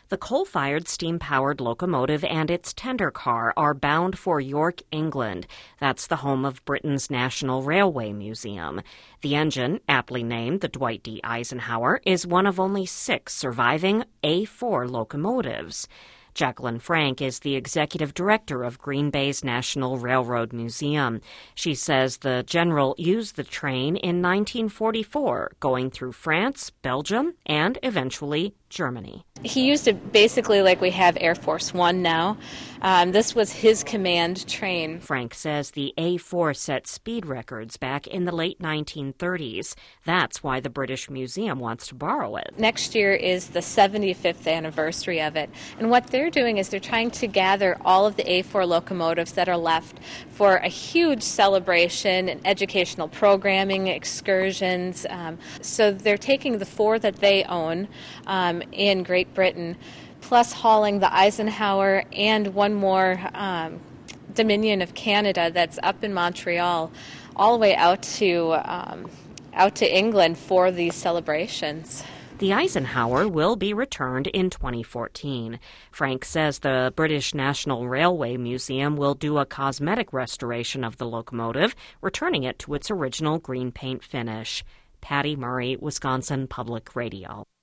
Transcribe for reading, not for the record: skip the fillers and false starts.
The coal-fired steam-powered locomotive and its tender car are bound for York, England. That's the home of Britain's National Railway Museum. The engine, aptly named the Dwight D. Eisenhower, is one of only 6 surviving A4 locomotives. Jacqueline Frank is the executive director of Green Bay's National Railroad Museum. She says the general used the train in 1944, going through France, Belgium, and eventually Germany. He used it basically like we have Air Force One now. This was his command train. Frank says the A4 set speed records back in the late 1930s. That's why the British Museum wants to borrow it. Next year is the 75th anniversary of it. And what they're doing is they're trying to gather all of the A4 locomotives that are left for a huge celebration and educational programming, excursions. So they're taking the 4 that they own in Great Britain, plus hauling the Eisenhower and one more Dominion of Canada that's up in Montreal, all the way out to England for these celebrations. The Eisenhower will be returned in 2014. Frank says the British National Railway Museum will do a cosmetic restoration of the locomotive, returning it to its original green paint finish. Patty Murray, Wisconsin Public Radio.